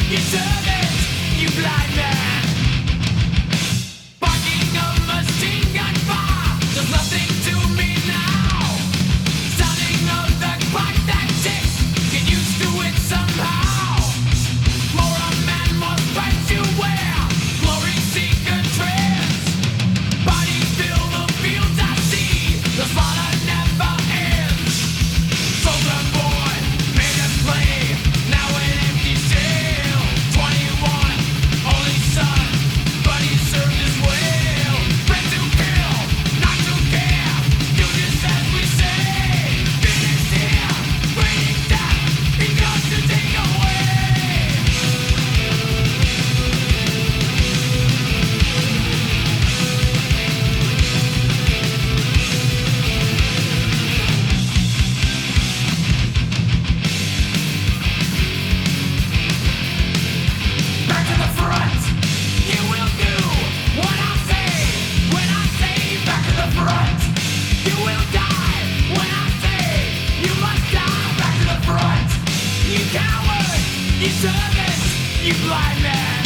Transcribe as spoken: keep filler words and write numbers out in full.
You serve it, you blind man. Barking of machine gun fire does nothing to me now. Sounding of the clock that ticks, get used to it somehow. More a man must fight to wear, glory seeker trends. Bodies fill the fields I see, the slaughter never ends. Soldier boy, made a play, now an empty cell. Twenty-one, only son, but he served his well. Bred to kill, not to care, do just as we say. Finish here, bring death, he comes to take away. Back to the front, you will do what I say. When I say back to the front, you will die. When I say you must die, back to the front. You coward, you servant, you blind man.